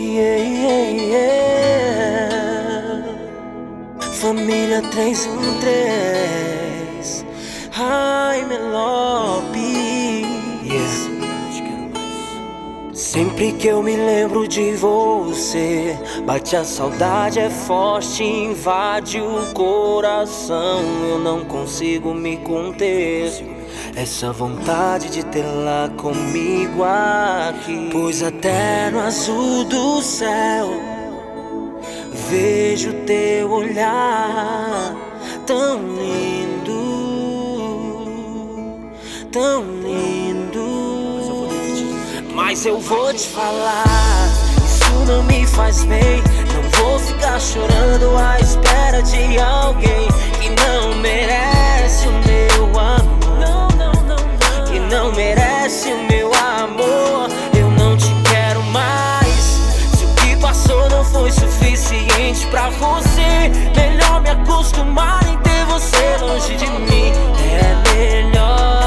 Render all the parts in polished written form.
Yeah, yeah. Família 313. Ai, Melope. Yeah. Sempre que eu me lembro de você, bate a saudade, é forte, invade o coração. Eu não consigo me conter, essa vontade de tê-la comigo aqui. Pois até no azul do céu vejo teu olhar, tão lindo, tão lindo. Mas eu vou te falar, isso não me faz bem. Não vou ficar chorando à espera de alguém que não merece o meu amor, que não merece o meu amor. Eu não te quero mais. Se o que passou não foi suficiente pra você, melhor me acostumar em ter você longe de mim. É melhor.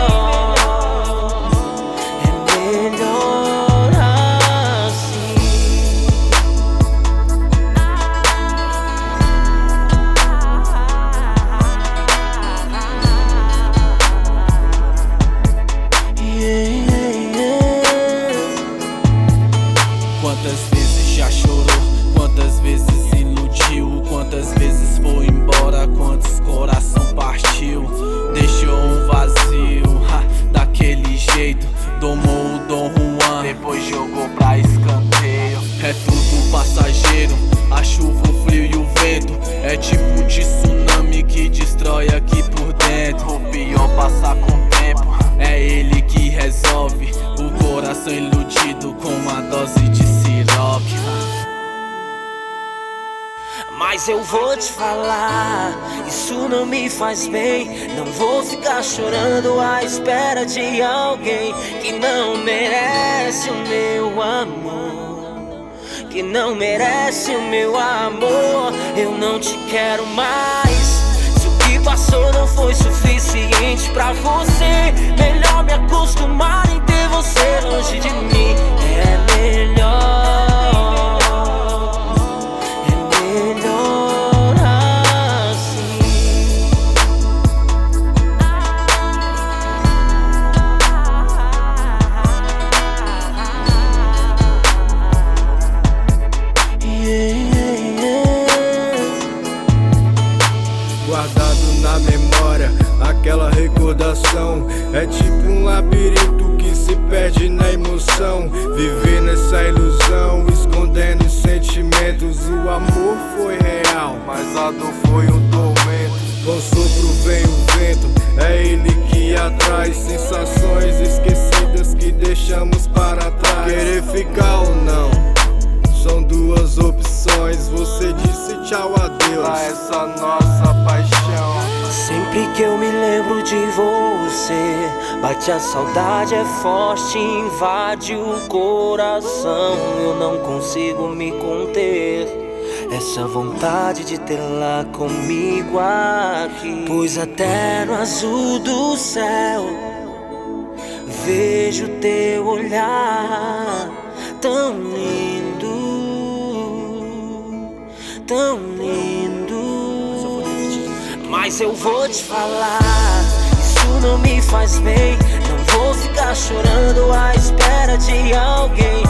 Quantas vezes já chorou, quantas vezes iludiu, quantas vezes foi embora, quantos coração partiu. Deixou um vazio, daquele jeito, domou o Dom Juan, depois jogou pra escanteio. É tudo passageiro, a chuva, o frio e o vento. É tipo de tsunami que destrói aqui por dentro. O pior passar com o tempo, é ele que resolve. O coração iludido com uma dose de siroque. Mas eu vou te falar, isso não me faz bem. Não vou ficar chorando à espera de alguém que não merece o meu amor, que não merece o meu amor. Eu não te quero mais. Se o que passou não foi suficiente pra você, melhor me acostumar em ter você longe de mim. É melhor. Guardado na memória, aquela recordação é tipo um labirinto que se perde na emoção. Viver nessa ilusão, escondendo sentimentos. O amor foi real, mas a dor foi um tormento. Com sopro vem o vento, é ele que atrai sensações esquecidas que deixamos para trás. Querer ficar ou não, são duas opções. Você disse tchau, adeus a essa nossa paixão. Sempre que eu me lembro de você, bate a saudade, é forte, invade o coração. Eu não consigo me conter, essa vontade de tê-la comigo aqui. Pois até no azul do céu vejo teu olhar, tão lindo, tão lindo. Mas eu vou te falar, isso não me faz bem. Não vou ficar chorando à espera de alguém